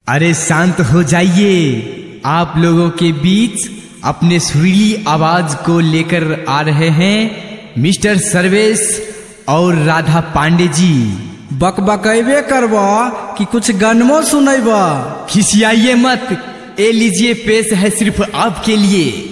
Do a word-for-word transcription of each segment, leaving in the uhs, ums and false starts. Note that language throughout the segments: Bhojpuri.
अरे शांत हो जाइए, आप लोगों के बीच अपने सुरीली आवाज को लेकर आ रहे हैं मिस्टर सर्वेश और राधा पांडे जी। बकबकैबे करबा कि कुछ गनमो सुनैबा? खिसियाइए मत, ए लीजिए पेश है सिर्फ आपके लिए।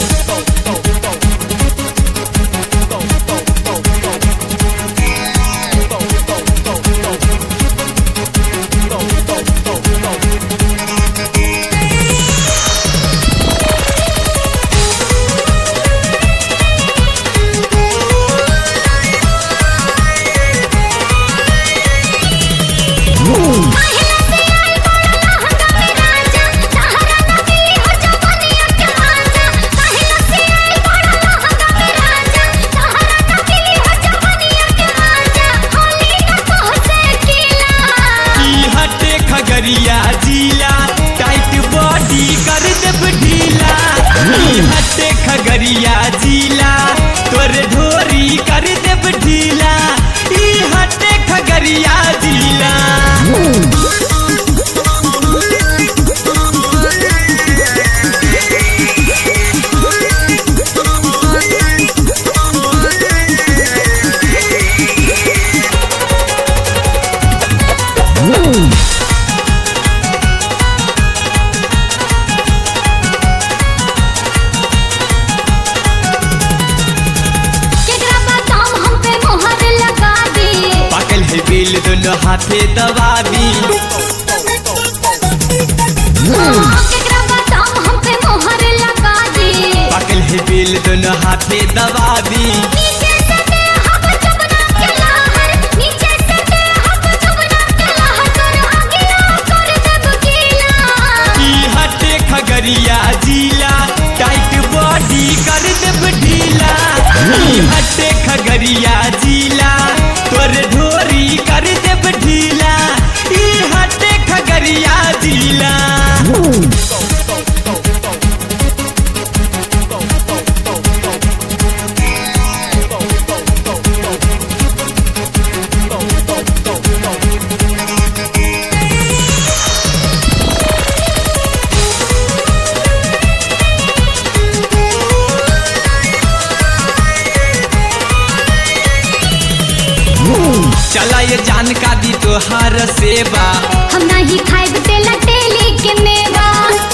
खगरिया जिला तोर ढोरी कर देब ढीला, ई हटे खगरिया जिला। बेल दोनों हाथे दबा दी, पकल है बेल दोनों हाथे दबा दी। हटे खगरिया जिला टाइट बॉडी कर देब ढीला, हटे खगरिया जिला तोर ढोरी कर देब ढीला, ई हटे खगरिया जिला। चला ये जान का दी तोहार सेवा, हम नहीं खाइब तेला तेली के मेवा।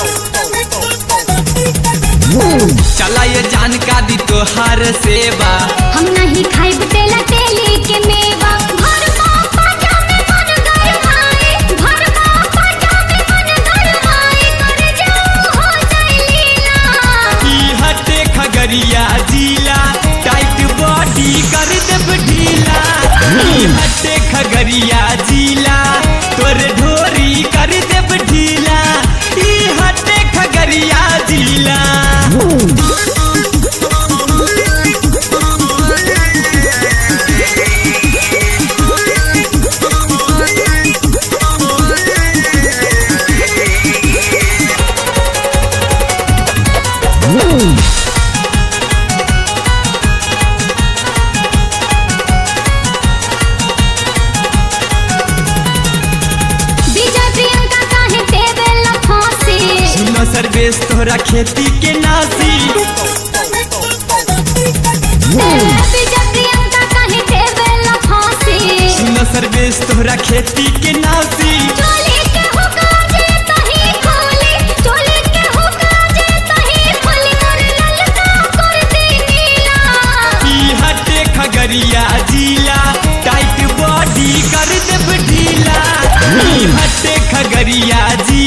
चला ये जान का दी तोहार सेवा, हम नहीं खाइब तेला तेली के मेवा। भरमा पाटा में मन गरमाए, भरमा पाटा में मन गरमाए, कर जाओ हो जाए लीला। ई हटे खगरिया जिला टाइट बॉडी कर देब ढीला, ई हटे खगरिया जिला तोर ढोरी कर देब ढीला, ई हटे खगरिया जिला। सर्वेश तोहरा खेती के नासी, सुनो सर्वेश तोहरा खेती के नासी। ई हटे खगरिया जिला टाइट बॉडी कर देब ढीला, ई हटे खगरिया जिला।